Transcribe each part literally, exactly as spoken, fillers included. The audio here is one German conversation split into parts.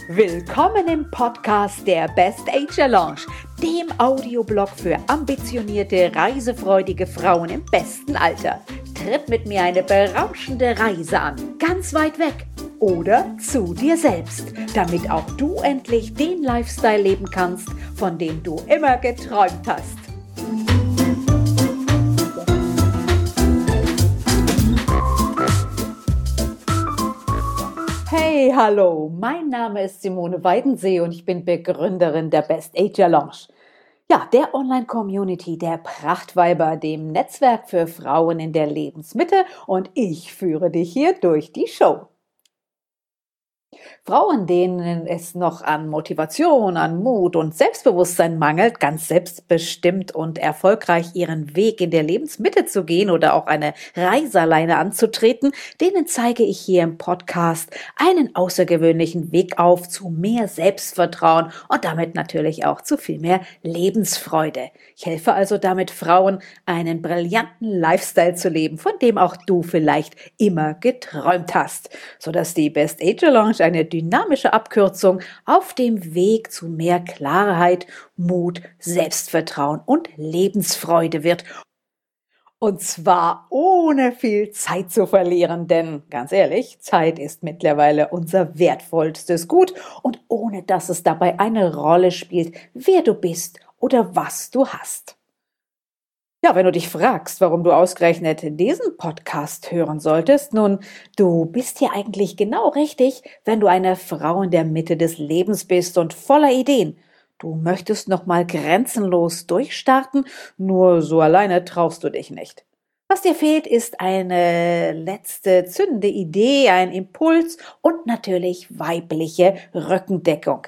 Willkommen im Podcast der Best Age Lounge, dem Audioblog für ambitionierte, reisefreudige Frauen im besten Alter. Tritt mit mir eine berauschende Reise an, ganz weit weg oder zu dir selbst, damit auch du endlich den Lifestyle leben kannst, von dem du immer geträumt hast. Hey, hallo, mein Name ist Simone Weidensee und ich bin Begründerin der Best Age Lounge. Ja, der Online-Community der Prachtweiber, dem Netzwerk für Frauen in der Lebensmitte, und ich führe dich hier durch die Show. Frauen, denen es noch an Motivation, an Mut und Selbstbewusstsein mangelt, ganz selbstbestimmt und erfolgreich ihren Weg in der Lebensmitte zu gehen oder auch eine Reise alleine anzutreten, denen zeige ich hier im Podcast einen außergewöhnlichen Weg auf zu mehr Selbstvertrauen und damit natürlich auch zu viel mehr Lebensfreude. Ich helfe also damit Frauen, einen brillanten Lifestyle zu leben, von dem auch du vielleicht immer geträumt hast, sodass die Best Age Lounge eine dynamische Abkürzung auf dem Weg zu mehr Klarheit, Mut, Selbstvertrauen und Lebensfreude wird. Und zwar ohne viel Zeit zu verlieren, denn ganz ehrlich, Zeit ist mittlerweile unser wertvollstes Gut und ohne dass es dabei eine Rolle spielt, wer du bist oder was du hast. Ja, wenn du dich fragst, warum du ausgerechnet diesen Podcast hören solltest, nun, du bist hier eigentlich genau richtig, wenn du eine Frau in der Mitte des Lebens bist und voller Ideen. Du möchtest nochmal grenzenlos durchstarten, nur so alleine traust du dich nicht. Was dir fehlt, ist eine letzte zündende Idee, ein Impuls und natürlich weibliche Rückendeckung.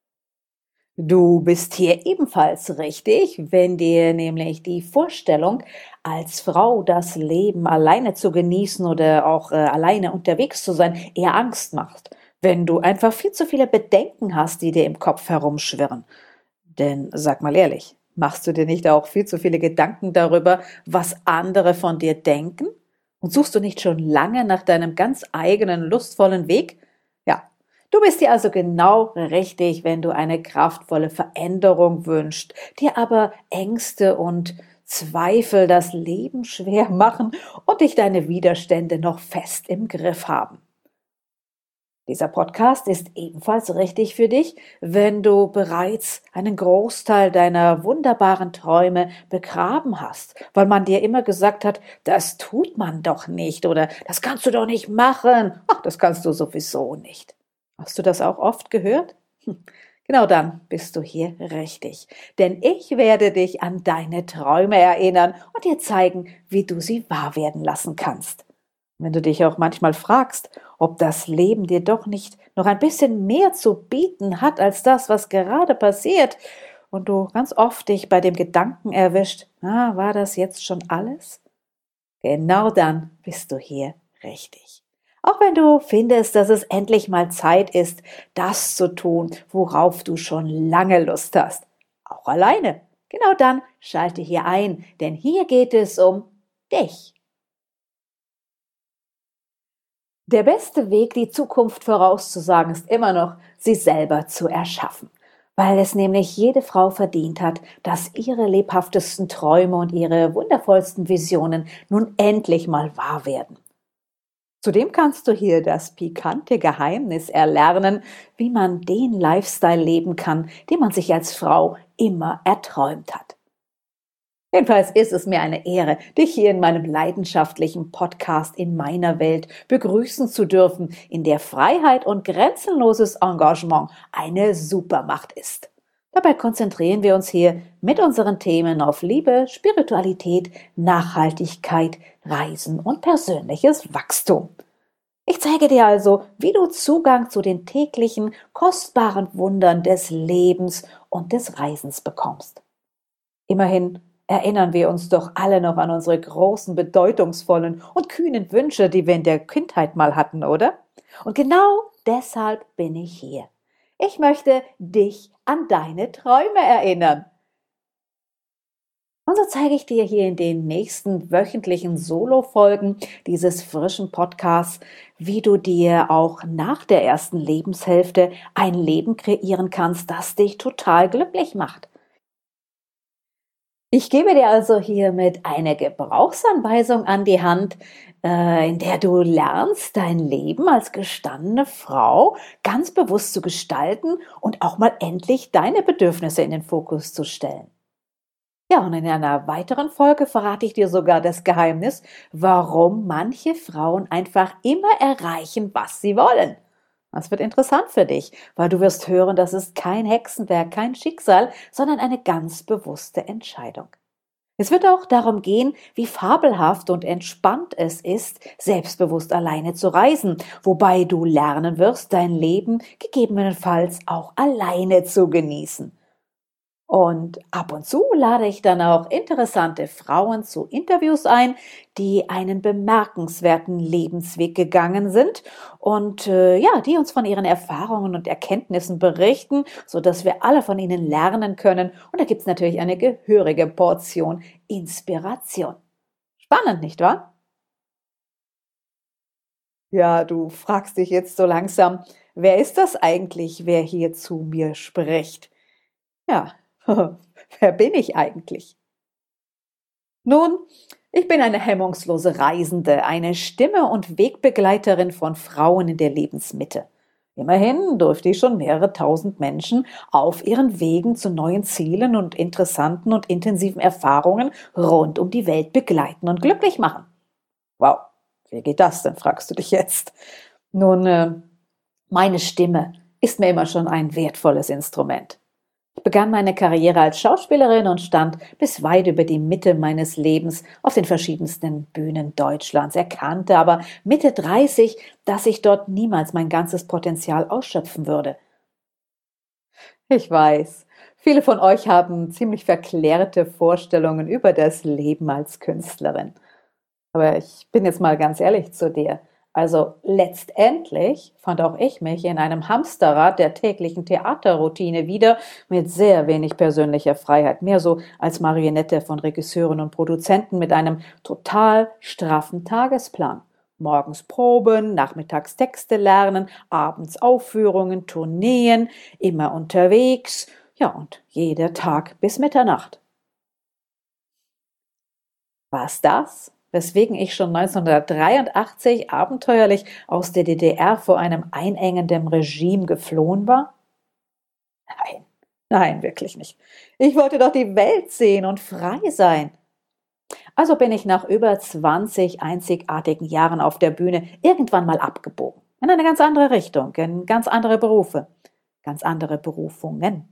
Du bist hier ebenfalls richtig, wenn dir nämlich die Vorstellung, als Frau das Leben alleine zu genießen oder auch äh, alleine unterwegs zu sein, eher Angst macht. Wenn du einfach viel zu viele Bedenken hast, die dir im Kopf herumschwirren. Denn sag mal ehrlich, machst du dir nicht auch viel zu viele Gedanken darüber, was andere von dir denken? Und suchst du nicht schon lange nach deinem ganz eigenen, lustvollen Weg? Ja. Du bist dir also genau richtig, wenn du eine kraftvolle Veränderung wünschst, dir aber Ängste und Zweifel das Leben schwer machen und dich deine Widerstände noch fest im Griff haben. Dieser Podcast ist ebenfalls richtig für dich, wenn du bereits einen Großteil deiner wunderbaren Träume begraben hast, weil man dir immer gesagt hat, das tut man doch nicht oder das kannst du doch nicht machen. Ach, das kannst du sowieso nicht. Hast du das auch oft gehört? Hm. Genau dann bist du hier richtig. Denn ich werde dich an deine Träume erinnern und dir zeigen, wie du sie wahr werden lassen kannst. Wenn du dich auch manchmal fragst, ob das Leben dir doch nicht noch ein bisschen mehr zu bieten hat als das, was gerade passiert, und du ganz oft dich bei dem Gedanken erwischt, ah, war das jetzt schon alles? Genau dann bist du hier richtig. Auch wenn du findest, dass es endlich mal Zeit ist, das zu tun, worauf du schon lange Lust hast. Auch alleine. Genau dann schalte hier ein, denn hier geht es um dich. Der beste Weg, die Zukunft vorauszusagen, ist immer noch, sie selber zu erschaffen. Weil es nämlich jede Frau verdient hat, dass ihre lebhaftesten Träume und ihre wundervollsten Visionen nun endlich mal wahr werden. Zudem kannst du hier das pikante Geheimnis erlernen, wie man den Lifestyle leben kann, den man sich als Frau immer erträumt hat. Jedenfalls ist es mir eine Ehre, dich hier in meinem leidenschaftlichen Podcast in meiner Welt begrüßen zu dürfen, in der Freiheit und grenzenloses Engagement eine Supermacht ist. Dabei konzentrieren wir uns hier mit unseren Themen auf Liebe, Spiritualität, Nachhaltigkeit, Reisen und persönliches Wachstum. Ich zeige dir also, wie du Zugang zu den täglichen, kostbaren Wundern des Lebens und des Reisens bekommst. Immerhin erinnern wir uns doch alle noch an unsere großen, bedeutungsvollen und kühnen Wünsche, die wir in der Kindheit mal hatten, oder? Und genau deshalb bin ich hier. Ich möchte dich an deine Träume erinnern. Und so zeige ich dir hier in den nächsten wöchentlichen Solo-Folgen dieses frischen Podcasts, wie du dir auch nach der ersten Lebenshälfte ein Leben kreieren kannst, das dich total glücklich macht. Ich gebe dir also hiermit eine Gebrauchsanweisung an die Hand, äh, in der du lernst, dein Leben als gestandene Frau ganz bewusst zu gestalten und auch mal endlich deine Bedürfnisse in den Fokus zu stellen. Ja, und in einer weiteren Folge verrate ich dir sogar das Geheimnis, warum manche Frauen einfach immer erreichen, was sie wollen. Das wird interessant für dich, weil du wirst hören, das ist kein Hexenwerk, kein Schicksal, sondern eine ganz bewusste Entscheidung. Es wird auch darum gehen, wie fabelhaft und entspannt es ist, selbstbewusst alleine zu reisen, wobei du lernen wirst, dein Leben gegebenenfalls auch alleine zu genießen. Und ab und zu lade ich dann auch interessante Frauen zu Interviews ein, die einen bemerkenswerten Lebensweg gegangen sind und äh, ja, die uns von ihren Erfahrungen und Erkenntnissen berichten, so dass wir alle von ihnen lernen können. Und da gibt es natürlich eine gehörige Portion Inspiration. Spannend, nicht wahr? Ja, du fragst dich jetzt so langsam, wer ist das eigentlich, wer hier zu mir spricht? Ja, wer bin ich eigentlich? Nun, ich bin eine hemmungslose Reisende, eine Stimme und Wegbegleiterin von Frauen in der Lebensmitte. Immerhin durfte ich schon mehrere tausend Menschen auf ihren Wegen zu neuen Zielen und interessanten und intensiven Erfahrungen rund um die Welt begleiten und glücklich machen. Wow, wie geht das denn, fragst du dich jetzt? Nun, äh, meine Stimme ist mir immer schon ein wertvolles Instrument. Ich begann meine Karriere als Schauspielerin und stand bis weit über die Mitte meines Lebens auf den verschiedensten Bühnen Deutschlands, erkannte aber Mitte dreißig, dass ich dort niemals mein ganzes Potenzial ausschöpfen würde. Ich weiß, viele von euch haben ziemlich verklärte Vorstellungen über das Leben als Künstlerin. Aber ich bin jetzt mal ganz ehrlich zu dir. Also letztendlich fand auch ich mich in einem Hamsterrad der täglichen Theaterroutine wieder mit sehr wenig persönlicher Freiheit, mehr so als Marionette von Regisseuren und Produzenten mit einem total straffen Tagesplan. Morgens Proben, nachmittags Texte lernen, abends Aufführungen, Tourneen, immer unterwegs, ja und jeder Tag bis Mitternacht. War's das, weswegen ich schon neunzehnhundertdreiundachtzig abenteuerlich aus der D D R vor einem einengenden Regime geflohen war? Nein, nein, wirklich nicht. Ich wollte doch die Welt sehen und frei sein. Also bin ich nach über zwanzig einzigartigen Jahren auf der Bühne irgendwann mal abgebogen. In eine ganz andere Richtung, in ganz andere Berufe, ganz andere Berufungen.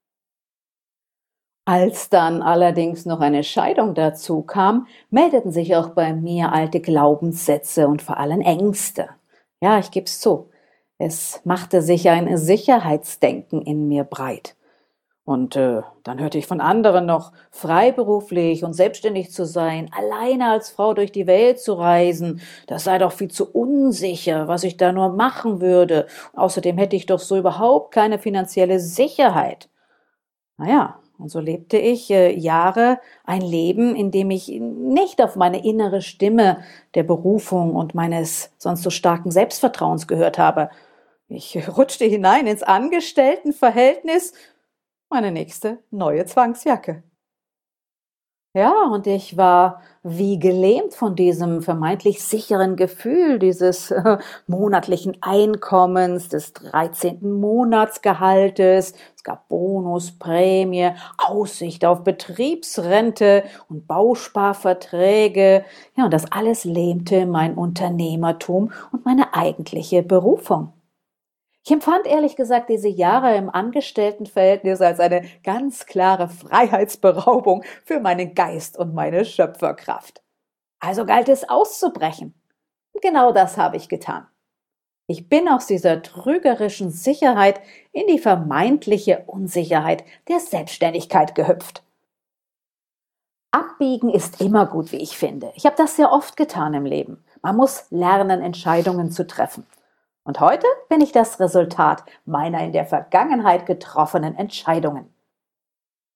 Als dann allerdings noch eine Scheidung dazu kam, meldeten sich auch bei mir alte Glaubenssätze und vor allem Ängste. Ja, ich geb's zu. Es machte sich ein Sicherheitsdenken in mir breit. Und äh, dann hörte ich von anderen noch, freiberuflich und selbstständig zu sein, alleine als Frau durch die Welt zu reisen, das sei doch viel zu unsicher, was ich da nur machen würde. Außerdem hätte ich doch so überhaupt keine finanzielle Sicherheit. Naja, und so lebte ich äh, Jahre ein Leben, in dem ich nicht auf meine innere Stimme der Berufung und meines sonst so starken Selbstvertrauens gehört habe. Ich rutschte hinein ins Angestelltenverhältnis, meine nächste neue Zwangsjacke. Ja, und ich war wie gelähmt von diesem vermeintlich sicheren Gefühl dieses äh, monatlichen Einkommens, des dreizehnten Monatsgehaltes. Es gab Bonus, Prämie, Aussicht auf Betriebsrente und Bausparverträge. Ja, und das alles lähmte mein Unternehmertum und meine eigentliche Berufung. Ich empfand ehrlich gesagt diese Jahre im Angestelltenverhältnis als eine ganz klare Freiheitsberaubung für meinen Geist und meine Schöpferkraft. Also galt es auszubrechen. Und genau das habe ich getan. Ich bin aus dieser trügerischen Sicherheit in die vermeintliche Unsicherheit der Selbstständigkeit gehüpft. Abbiegen ist immer gut, wie ich finde. Ich habe das sehr oft getan im Leben. Man muss lernen, Entscheidungen zu treffen. Und heute bin ich das Resultat meiner in der Vergangenheit getroffenen Entscheidungen.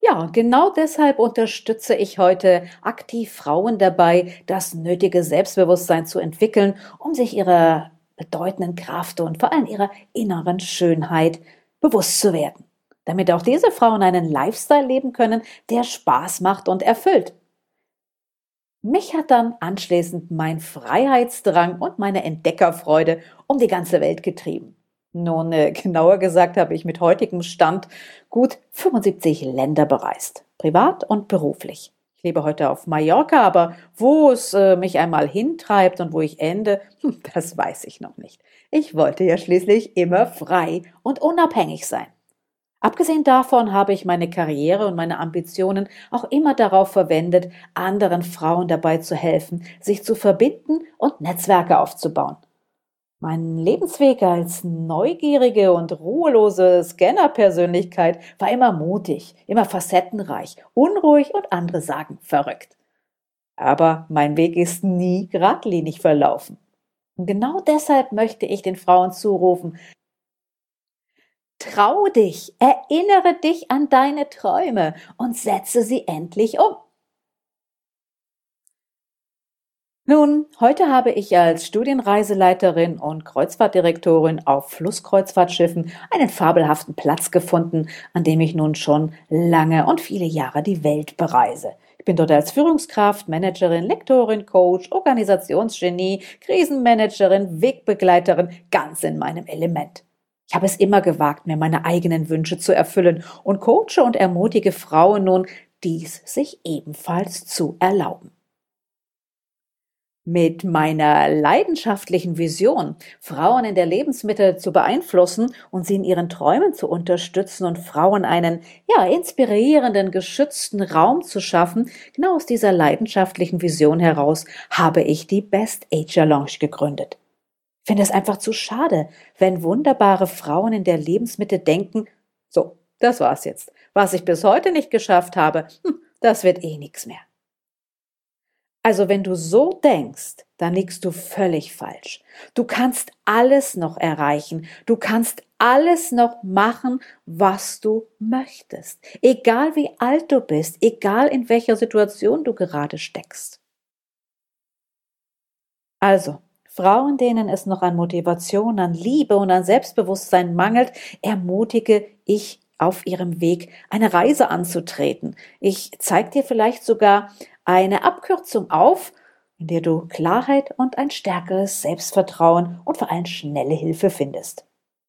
Ja, und genau deshalb unterstütze ich heute aktiv Frauen dabei, das nötige Selbstbewusstsein zu entwickeln, um sich ihrer bedeutenden Kraft und vor allem ihrer inneren Schönheit bewusst zu werden, damit auch diese Frauen einen Lifestyle leben können, der Spaß macht und erfüllt. Mich hat dann anschließend mein Freiheitsdrang und meine Entdeckerfreude um die ganze Welt getrieben. Nun, äh, genauer gesagt habe ich mit heutigem Stand gut fünfundsiebzig Länder bereist, privat und beruflich. Ich lebe heute auf Mallorca, aber wo es äh, mich einmal hintreibt und wo ich ende, hm, das weiß ich noch nicht. Ich wollte ja schließlich immer frei und unabhängig sein. Abgesehen davon habe ich meine Karriere und meine Ambitionen auch immer darauf verwendet, anderen Frauen dabei zu helfen, sich zu verbinden und Netzwerke aufzubauen. Mein Lebensweg als neugierige und ruhelose Scanner-Persönlichkeit war immer mutig, immer facettenreich, unruhig und andere sagen verrückt. Aber mein Weg ist nie geradlinig verlaufen. Und genau deshalb möchte ich den Frauen zurufen: Trau dich, erinnere dich an deine Träume und setze sie endlich um. Nun, heute habe ich als Studienreiseleiterin und Kreuzfahrtdirektorin auf Flusskreuzfahrtschiffen einen fabelhaften Platz gefunden, an dem ich nun schon lange und viele Jahre die Welt bereise. Ich bin dort als Führungskraft, Managerin, Lektorin, Coach, Organisationsgenie, Krisenmanagerin, Wegbegleiterin, ganz in meinem Element. Ich habe es immer gewagt, mir meine eigenen Wünsche zu erfüllen und coache und ermutige Frauen nun, dies sich ebenfalls zu erlauben. Mit meiner leidenschaftlichen Vision, Frauen in der Lebensmitte zu beeinflussen und sie in ihren Träumen zu unterstützen und Frauen einen, ja, inspirierenden, geschützten Raum zu schaffen, genau aus dieser leidenschaftlichen Vision heraus habe ich die Best Ager Lounge gegründet. Ich finde es einfach zu schade, wenn wunderbare Frauen in der Lebensmitte denken, so, das war's jetzt. Was ich bis heute nicht geschafft habe, hm, das wird eh nichts mehr. Also wenn du so denkst, dann liegst du völlig falsch. Du kannst alles noch erreichen. Du kannst alles noch machen, was du möchtest. Egal wie alt du bist, egal in welcher Situation du gerade steckst. Also, Frauen, denen es noch an Motivation, an Liebe und an Selbstbewusstsein mangelt, ermutige ich auf ihrem Weg, eine Reise anzutreten. Ich zeige dir vielleicht sogar eine Abkürzung auf, in der du Klarheit und ein stärkeres Selbstvertrauen und vor allem schnelle Hilfe findest.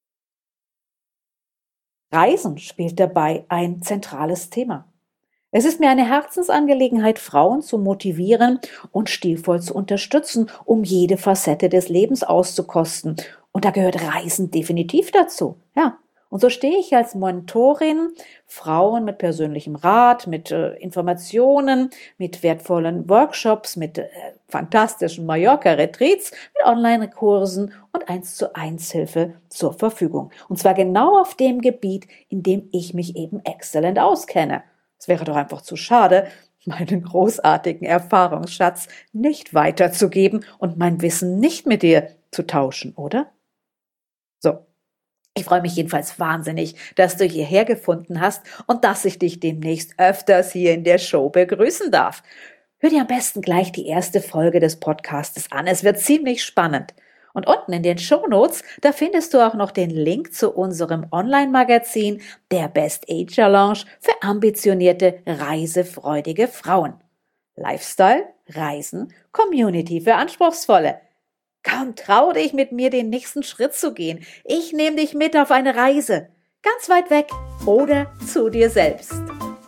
Reisen spielt dabei ein zentrales Thema. Es ist mir eine Herzensangelegenheit, Frauen zu motivieren und stilvoll zu unterstützen, um jede Facette des Lebens auszukosten. Und da gehört Reisen definitiv dazu. Ja. Und so stehe ich als Mentorin Frauen mit persönlichem Rat, mit äh, Informationen, mit wertvollen Workshops, mit äh, fantastischen Mallorca-Retreats, mit Online-Kursen und eins zu eins Hilfe zur Verfügung. Und zwar genau auf dem Gebiet, in dem ich mich eben exzellent auskenne. Es wäre doch einfach zu schade, meinen großartigen Erfahrungsschatz nicht weiterzugeben und mein Wissen nicht mit dir zu tauschen, oder? So. Ich freue mich jedenfalls wahnsinnig, dass du hierher gefunden hast und dass ich dich demnächst öfters hier in der Show begrüßen darf. Hör dir am besten gleich die erste Folge des Podcastes an. Es wird ziemlich spannend. Und unten in den Shownotes, da findest du auch noch den Link zu unserem Online-Magazin der Best Ager Lounge für ambitionierte, reisefreudige Frauen. Lifestyle, Reisen, Community für Anspruchsvolle. Komm, trau dich, mit mir den nächsten Schritt zu gehen. Ich nehme dich mit auf eine Reise. Ganz weit weg oder zu dir selbst.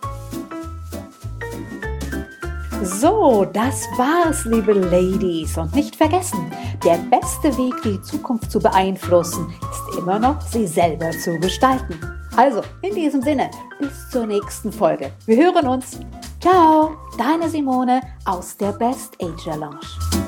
So, das war's, liebe Ladies. Und nicht vergessen, der beste Weg, die Zukunft zu beeinflussen, ist immer noch, sie selber zu gestalten. Also, in diesem Sinne, bis zur nächsten Folge. Wir hören uns. Ciao, deine Simone aus der Best Ager Lounge.